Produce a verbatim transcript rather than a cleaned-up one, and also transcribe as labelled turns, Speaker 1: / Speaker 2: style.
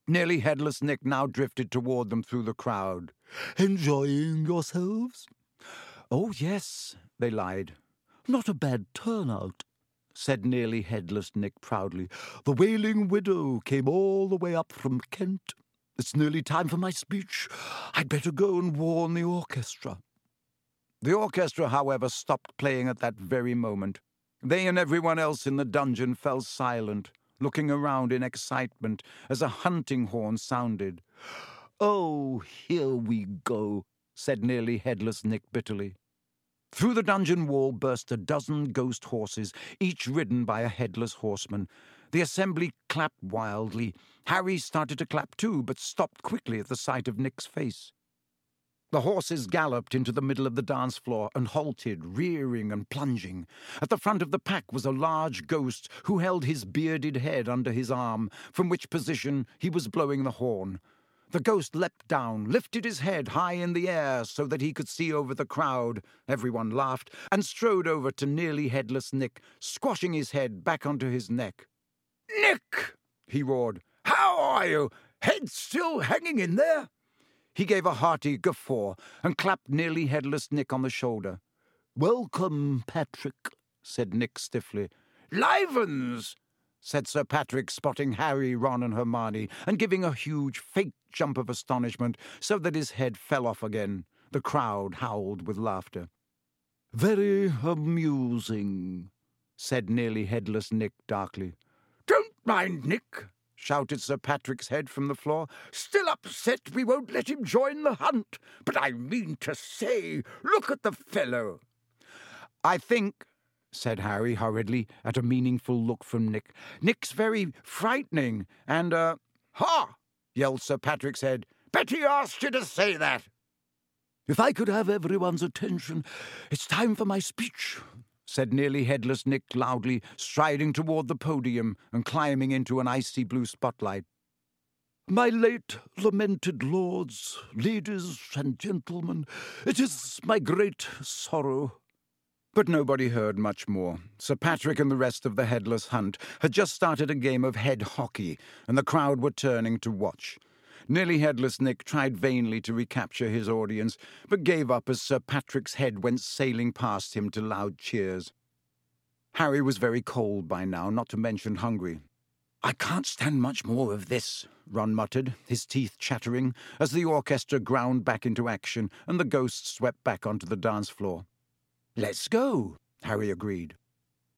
Speaker 1: Nearly Headless Nick now drifted toward them through the crowd.
Speaker 2: "Enjoying yourselves?"
Speaker 1: "Oh, yes," they lied.
Speaker 2: "Not a bad turnout," said Nearly Headless Nick proudly. "The Wailing Widow came all the way up from Kent. It's nearly time for my speech. I'd better go and warn the orchestra."
Speaker 1: The orchestra, however, stopped playing at that very moment. They and everyone else in the dungeon fell silent, looking around in excitement as a hunting horn sounded.
Speaker 2: "Oh, here we go," said Nearly Headless Nick bitterly.
Speaker 1: Through the dungeon wall burst a dozen ghost horses, each ridden by a headless horseman. The assembly clapped wildly. Harry started to clap too, but stopped quickly at the sight of Nick's face. The horses galloped into the middle of the dance floor and halted, rearing and plunging. At the front of the pack was a large ghost who held his bearded head under his arm, from which position he was blowing the horn. The ghost leapt down, lifted his head high in the air so that he could see over the crowd. Everyone laughed, and strode over to Nearly Headless Nick, squashing his head back onto his neck.
Speaker 3: "Nick!" he roared. "How are you? Head still hanging in there?"
Speaker 1: He gave a hearty guffaw and clapped Nearly Headless Nick on the shoulder.
Speaker 2: "Welcome, Patrick," said Nick stiffly.
Speaker 3: "Livens!"
Speaker 1: said Sir Patrick, spotting Harry, Ron and Hermione, and giving a huge, fake jump of astonishment so that his head fell off again. The crowd howled with laughter.
Speaker 2: "Very amusing," said Nearly Headless Nick darkly.
Speaker 3: "Don't mind Nick,"
Speaker 1: shouted Sir Patrick's head from the floor.
Speaker 3: "Still upset we won't let him join the hunt. But I mean to say, look at the fellow."
Speaker 1: "I think," said Harry hurriedly, at a meaningful look from Nick, "Nick's very frightening, and, uh—"
Speaker 3: "Ha!"
Speaker 1: yelled Sir Patrick's head.
Speaker 3: "Bet he asked you to say that."
Speaker 2: "If I could have everyone's attention, it's time for my speech,"
Speaker 1: said Nearly Headless Nick loudly, striding toward the podium and climbing into an icy blue spotlight.
Speaker 2: "My late lamented lords, ladies, and gentlemen, it is my great sorrow—"
Speaker 1: But nobody heard much more. Sir Patrick and the rest of the Headless Hunt had just started a game of head hockey, and the crowd were turning to watch. Nearly Headless Nick tried vainly to recapture his audience, but gave up as Sir Patrick's head went sailing past him to loud cheers. Harry was very cold by now, not to mention hungry. "I can't stand much more of this," Ron muttered, his teeth chattering, as the orchestra ground back into action and the ghosts swept back onto the dance floor. "Let's go," Harry agreed.